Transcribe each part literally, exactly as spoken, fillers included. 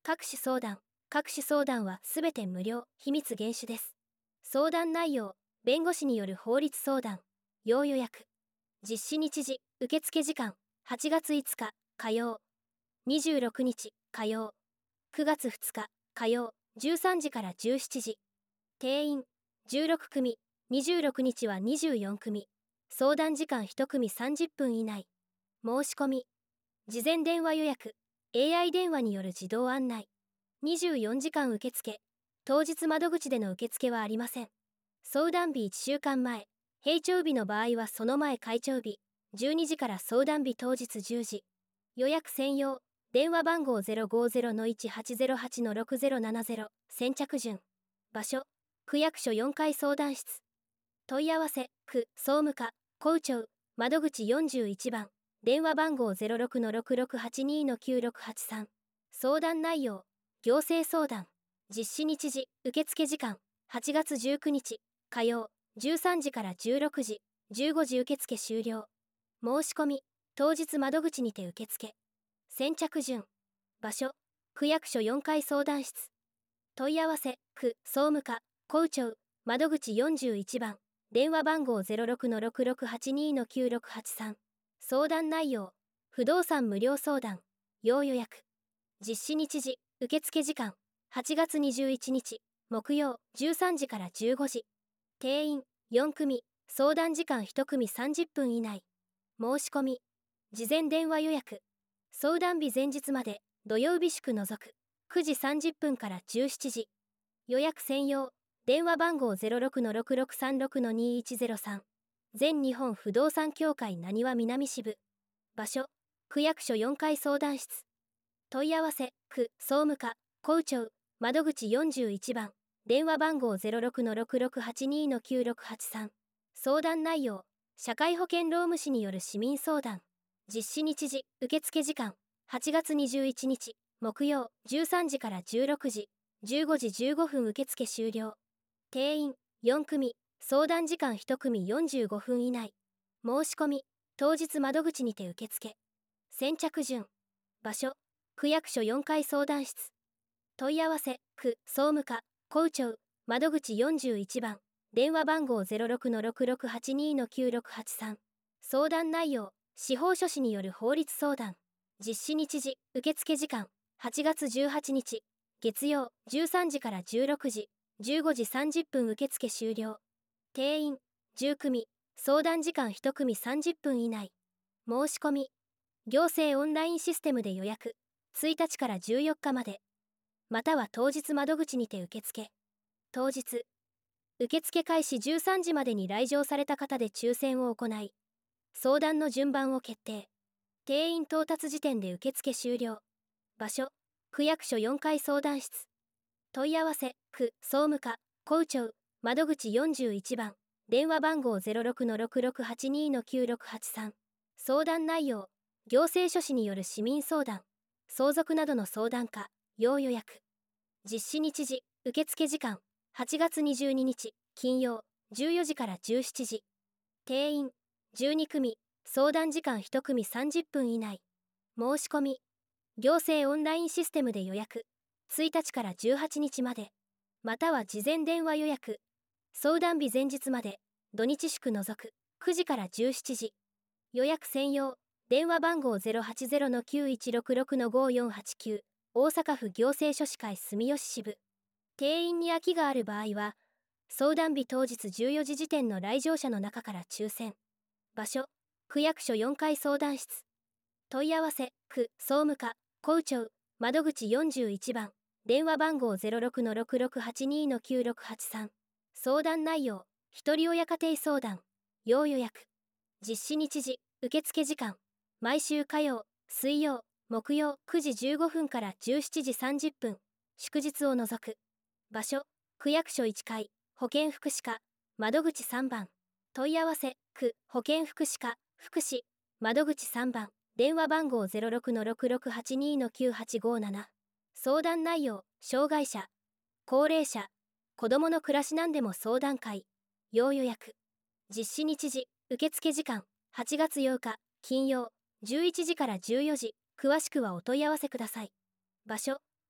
各種相談。各種相談はすべて無料、秘密厳守です。相談内容、弁護士による法律相談、要予約。実施日時、受付時間、はちがついつか、火曜。にじゅうろくにち、火曜。くがつふつか、火曜、じゅうさんじからじゅうしちじ。定員、じゅうろくくみ、にじゅうろくにちはにじゅうよんくみ。相談時間いち組さんじゅっぷん以内。申し込み。事前電話予約、エーアイ 電話による自動案内。にじゅうよじかん受付。当日窓口での受付はありません。相談日いっしゅうかんまえ。閉庁日の場合はその前開庁日、じゅうにじから相談日当日じゅうじ。予約専用。電話番号 ゼロごゼロのいちはちゼロはちのろくゼロななゼロ。先着順。場所、区役所よんかい相談室。問い合わせ、区、総務課、校長、窓口よんじゅういちばん。電話番号 ゼロろくのろくろくはちにのきゅうろくはちさん。相談内容、行政相談。実施日時、受付時間、はちがつじゅうくにち、火曜、じゅうさんじからじゅうろくじ、じゅうごじ受付終了。申し込み、当日窓口にて受付。先着順。場所、区役所よんかい相談室。問い合わせ、区、総務課、校長、窓口よんじゅういちばん。電話番号 ゼロろくのろくろくはちにのきゅうろくはちさん。相談内容、不動産無料相談、要予約。実施日時、受付時間、はちがつにじゅういちにち、木曜、じゅうさんじからじゅうごじ。定員、よん組、相談時間いち組さんじゅっぷん以内。申し込み、事前電話予約。相談日前日まで、土曜日祝除く、くじさんじゅっぷんからじゅうしちじ。予約専用、電話番号 ゼロろくのろくろくさんろくのにいちゼロさん。全日本不動産協会なにわ南支部。場所、区役所よんかい相談室。問い合わせ、区、総務課、校長、窓口よんじゅういちばん。電話番号 ゼロろくのろくろくはちにのきゅうろくはちさん。相談内容、社会保険労務士による市民相談。実施日時、受付時間、はちがつにじゅういちにち、木曜、じゅうさんじからじゅうろくじ、じゅうごじじゅうごふん受付終了。定員、よん組、相談時間いち組よんじゅうごふん以内。申し込み、当日窓口にて受付。先着順。場所、区役所よんかい相談室。問い合わせ、区、総務課、校長、窓口よんじゅういちばん。電話番号 ゼロろくのろくろくはちにのきゅうろくはちさん。相談内容、司法書士による法律相談。実施日時、受付時間、はちがつじゅうはちにち、月曜、じゅうさんじからじゅうろくじ、じゅうごじさんじゅっぷん受付終了。定員、じゅう組、相談時間いち組さんじゅっぷん以内。申し込み、行政オンラインシステムで予約、ついたちからじゅうよっかまで。または当日窓口にて受付。当日、受付開始じゅうさんじまでに来場された方で抽選を行い、相談の順番を決定。定員到達時点で受付終了。場所、区役所よんかい相談室。問い合わせ、区、総務課、校長、窓口よんじゅういちばん。電話番号 ゼロろくのろくろくはちにのきゅうろくはちさん。相談内容、行政書士による市民相談、相続などの相談課、要予約。実施日時、受付時間、はちがつにじゅうににち、金曜、じゅうよじからじゅうしちじ。定員、じゅうに組、相談時間いち組さんじゅっぷん以内。申し込み、行政オンラインシステムで予約、ついたちからじゅうはちにちまで。または事前電話予約。相談日前日まで、土日祝除く、くじからじゅうしちじ。予約専用、電話番号 ゼロはちゼロのきゅういちろくろくのごよんはちきゅう。大阪府行政書士会住吉支部。定員に空きがある場合は、相談日当日じゅうよじ時点の来場者の中から抽選。場所、区役所よんかい相談室。問い合わせ、区、総務課、校長、窓口よんじゅういちばん。電話番号 ゼロろくのろくろくはちにのきゅうろくはちさん。相談内容、ひとり親家庭相談、要予約。実施日時、受付時間、毎週火曜、水曜、木曜くじじゅうごふんからじゅうしちじさんじゅっぷん、祝日を除く。場所、区役所いっかい、保健福祉課、窓口さんばん。問い合わせ、区、保健福祉課、福祉、窓口さんばん。電話番号 ゼロろくのろくろくはちにのきゅうはちごなな。相談内容、障害者、高齢者、子どもの暮らしなんでも相談会、要予約。実施日時、受付時間、はちがつようか、金曜、じゅういちじからじゅうよじ。詳しくはお問い合わせください。場所、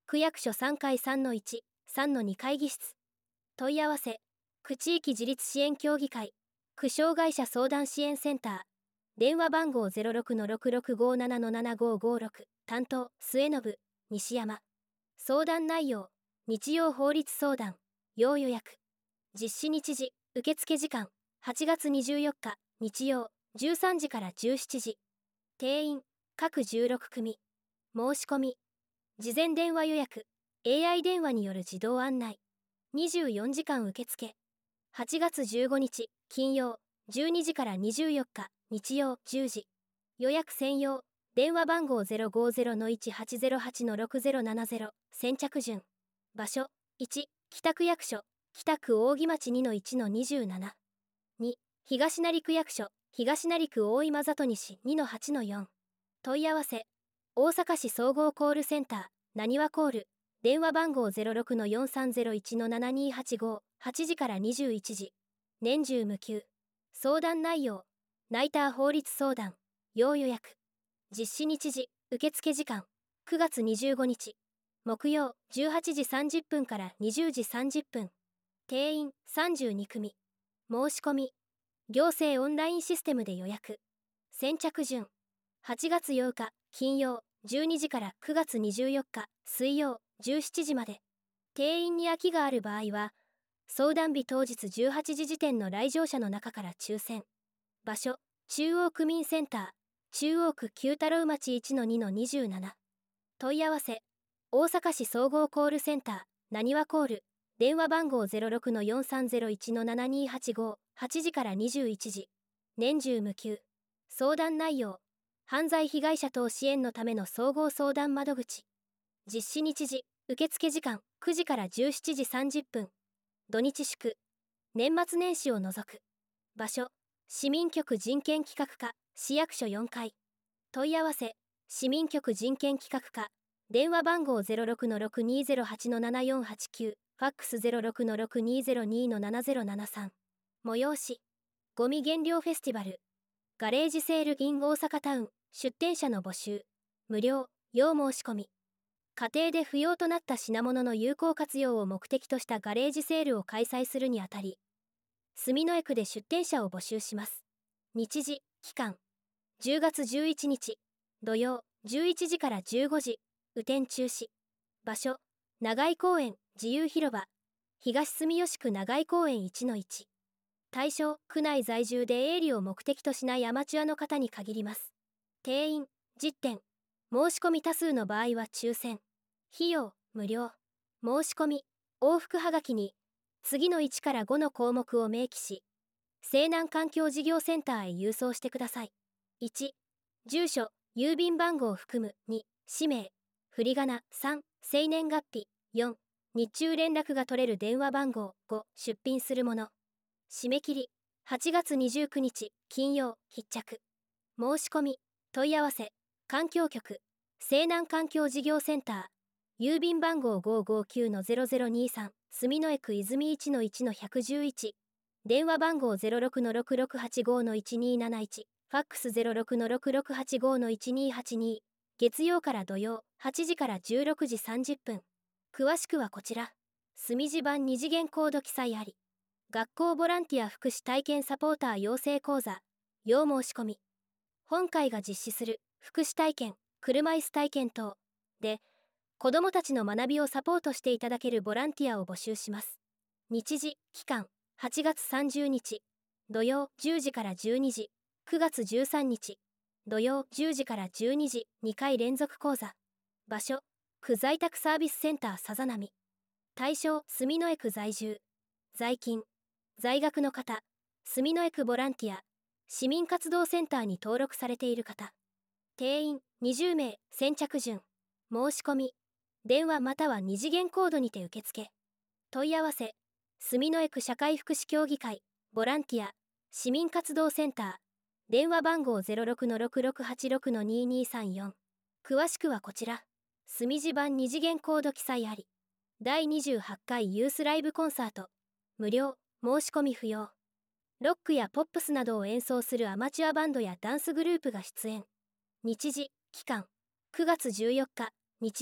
区役所さんかい さんのいち、さんのに会議室。問い合わせ、区地域自立支援協議会、区障害者相談支援センター。電話番号 ゼロろくのろくろくごななのななごごろく。担当、末信、西山。相談内容、日曜法律相談、要予約。実施日時、受付時間、はちがつにじゅうよっか、日曜、じゅうさんじからじゅうしちじ。定員、各じゅうろく組。申し込み、事前電話予約、エーアイ 電話による自動案内。にじゅうよじかん受付。はちがつじゅうごにち、金曜、じゅうにじからにじゅうよっか、日曜、じゅうじ。予約専用、電話番号 ゼロごゼロのいちはちゼロはちのろくゼロななゼロ。先着順。場所、いち、北区役所、北区扇町 にのいちのにじゅうなな。に、東成区役所、東成区大今里西 にのはちのよん。問い合わせ、大阪市総合コールセンター、なにわコール、電話番号 ゼロろくのよんさんゼロいちのななにはちご。はちじからにじゅういちじ。年中無休。相談内容、ナイター法律相談、要予約。実施日時、受付時間、くがつにじゅうごにち。木曜、じゅうはちじさんじゅっぷんからにじゅうじさんじゅっぷん。定員、さんじゅうに組。申し込み、行政オンラインシステムで予約。先着順。はちがつようか、金曜、じゅうにじからくがつにじゅうよっか、水曜、じゅうしちじまで。定員に空きがある場合は、相談日当日じゅうはちじ時点の来場者の中から抽選。場所、中央区民センター、中央区九太郎町 いちのにのにじゅうなな。問い合わせ、大阪市総合コールセンター、なにわコール、電話番号 ゼロろくのよんさんゼロいちのななにはちご。はちじからにじゅういちじ。年中無休。相談内容、犯罪被害者等支援のための総合相談窓口。実施日時、受付時間、くじからじゅうしちじさんじゅっぷん。土日祝、年末年始を除く。場所、市民局人権企画課、市役所よんかい。問い合わせ、市民局人権企画課、電話番号 ゼロろくのろくにゼロはちのななよんはちきゅう、ファックス ゼロろくのろくにゼロにのななゼロななさん。催し、ゴミ減量フェスティバル、ガレージセール in 大阪タウン、出店者の募集、無料、要申し込み。家庭で不要となった品物の有効活用を目的としたガレージセールを開催するにあたり、住之江区で出店者を募集します。日時、期間、じゅうがつじゅういちにち、土曜、じゅういちじからじゅうごじ、雨天中止。場所、長井公園、自由広場、東住吉区長井公園 いちのいち。対象、区内在住で営利を目的としないアマチュアの方に限ります。定員、じってん。申し込み多数の場合は抽選。費用、無料。申し込み、往復はがきに、次のいちからごの項目を明記し、西南環境事業センターへ郵送してください。いち、住所、郵便番号を含む。に、氏名、振り仮名。さん、生年月日。よん、日中連絡が取れる電話番号。ご、出品するもの。締め切り、はちがつにじゅうくにち、金曜、必着。申し込み、問い合わせ、環境局、西南環境事業センター、郵便番号 ごーごーきゅうのゼロゼロにさん、住之江区泉 いちのいちのひゃくじゅういち、電話番号 ゼロろくのろくろくはちごのいちにーなないち、ファックス ゼロろくのろくろくはちごのいちにーはちに、月曜から土曜、はちじからじゅうろくじさんじゅっぷん。詳しくはこちら。墨字版二次元コード記載あり。学校ボランティア福祉体験サポーター養成講座、要申し込み。本会が実施する福祉体験、車椅子体験等で、子どもたちの学びをサポートしていただけるボランティアを募集します。日時、期間、はちがつさんじゅうにち、土曜じゅうじからじゅうにじ、くがつじゅうさんにち、土曜じゅうじからじゅうにじ、にかい連続講座。場所、区在宅サービスセンターさざなみ。対象、住之江区在住、在勤、在学の方、住之江区ボランティア、市民活動センターに登録されている方。定員にじゅうめい、先着順。申し込み、電話または二次元コードにて受付。問い合わせ、住之江区社会福祉協議会、ボランティア、市民活動センター、電話番号 ゼロろくのろくろくはちろくのにーにーさんよん。詳しくはこちら。墨字版二次元コード記載あり。だいにじゅうはちかいユースライブコンサート、無料、申し込み不要。ロックやポップスなどを演奏するアマチュアバンドやダンスグループが出演。日時、期間、くがつじゅうよっか、日曜、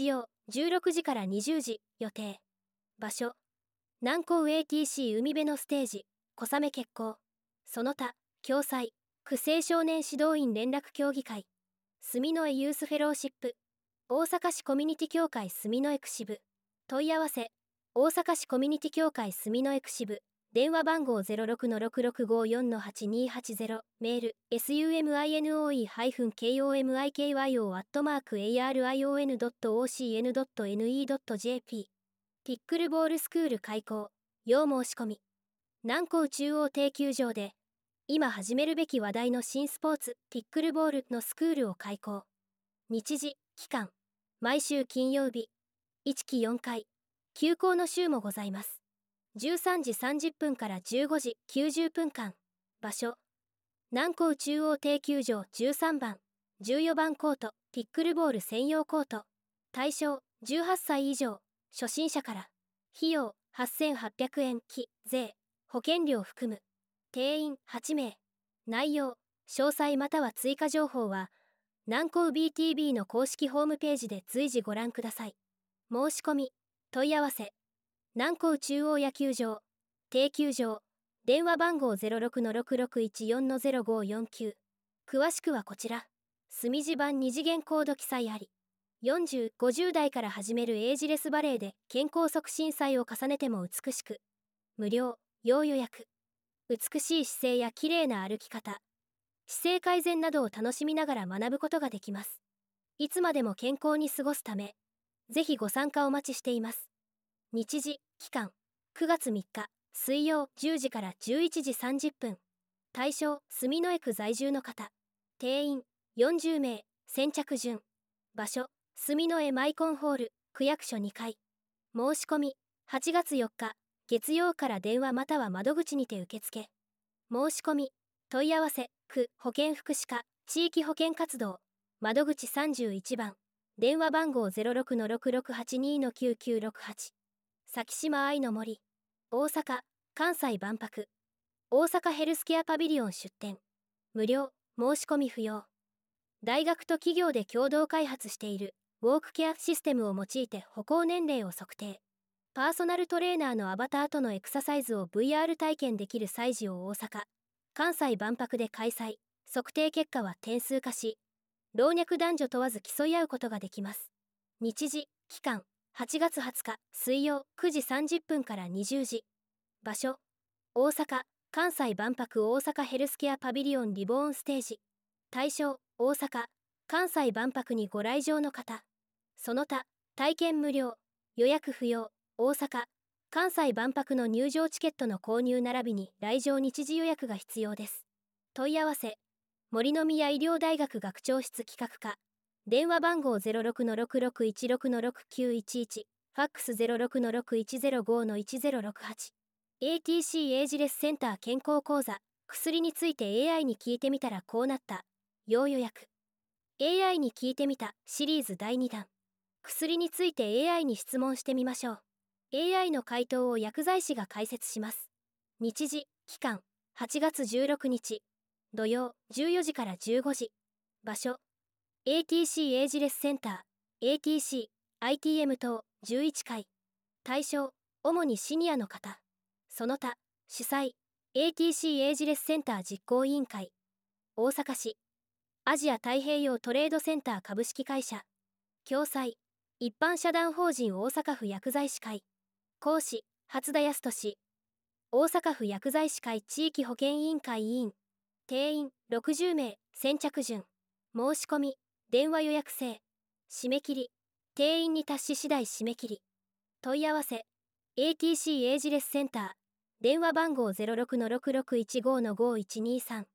じゅうろくじからにじゅうじ予定。場所南港 エーティーシー 海辺のステージ小雨決行。その他共催区青少年指導員連絡協議会住之江ユースフェローシップ大阪市コミュニティ協会住之江区支部問い合わせ大阪市コミュニティ協会住之江区支部電話番号 ゼロろくのろくろくごよんのはちにはちゼロ メール エスユーエムアイエヌオーイー コミキョ アットマーク エーアールアイオーエヌドットオーシーエヌドットエヌイードットジェーピー ピックルボールスクール開校要申し込み南港中央停球場で今始めるべき話題の新スポーツピックルボールのスクールを開校。日時期間毎週金曜日いっきよんかい休校の週もございます。じゅうさんじさんじゅっぷんからじゅうごじきゅうじゅっぷんかん。場所南港中央停球場じゅうさんばんじゅうよんばんコートピックルボール専用コート。対象じゅうはっさい以上初心者から。費用はっせんはっぴゃくえんき税保険料含む。定員はちめい。内容詳細または追加情報は南港 ビーティービー の公式ホームページで随時ご覧ください。申し込み問い合わせ南港中央野球場停球場電話番号 ゼロろくのろくろくいちよんのゼロごよんきゅう。詳しくはこちら。墨地版二次元コード記載あり。よんじゅう、ごじゅう代から始めるエイジレスバレエで健康促進祭を重ねても美しく。無料要予約。美しい姿勢や綺麗な歩き方姿勢改善などを楽しみながら学ぶことができます。いつまでも健康に過ごすためぜひご参加お待ちしています。日時期間くがつみっか水曜じゅうじからじゅういちじさんじゅっぷん。対象住之江区在住の方。定員よんじゅうめい。先着順。場所住之江マイコンホール区役所にかい。申し込みはちがつよっか月曜から電話または窓口にて受付。申し込み問い合わせ区保健福祉課地域保健活動窓口さんじゅういちばん電話番号 ゼロろくのろくろくはちにのきゅうきゅうろくはち。先島愛の森大阪関西万博大阪ヘルスケアパビリオン出店。無料申し込み不要。大学と企業で共同開発しているウォークケアシステムを用いて歩行年齢を測定。パーソナルトレーナーのアバターとのエクササイズを ブイアール 体験できる祭事を大阪・関西万博で開催。測定結果は点数化し、老若男女問わず競い合うことができます。日時・期間はちがつはつか水曜くじさんじゅっぷんからにじゅうじ。場所大阪・関西万博大阪ヘルスケアパビリオンリボーンステージ。対象大阪・関西万博にご来場の方。その他体験無料予約不要。大阪・関西万博の入場チケットの購入並びに来場日時予約が必要です。問い合わせ森の宮医療大学学長室企画課電話番号 ゼロろくのろくろくいちろくのろくきゅういちいち。ファックス ゼロろくのろくいちゼロごのいちゼロろくはち。 エーティーシー エイジレスセンター健康講座薬について エーアイ に聞いてみたらこうなった要予約。 エーアイ に聞いてみたシリーズだいにだん。薬について エーアイ に質問してみましょう。エーアイ の回答を薬剤師が解説します。日時・期間はちがつじゅうろくにち土曜じゅうよじからじゅうごじ。場所 エーティーシー エイジレスセンター エーティーシー アイティーエム 等じゅういっかい。対象主にシニアの方。その他主催 エーティーシー エイジレスセンター実行委員会大阪市アジア太平洋トレードセンター株式会社。共催一般社団法人大阪府薬剤師会。講師初田康俊。大阪府薬剤師会地域保健委員会委員。定員ろくじゅうめい。先着順。申し込み電話予約制。締め切り定員に達し次第締め切り。問い合わせ エーティーシー エイジレスセンター電話番号 ゼロろくのろくろくいちごのごいちにさん。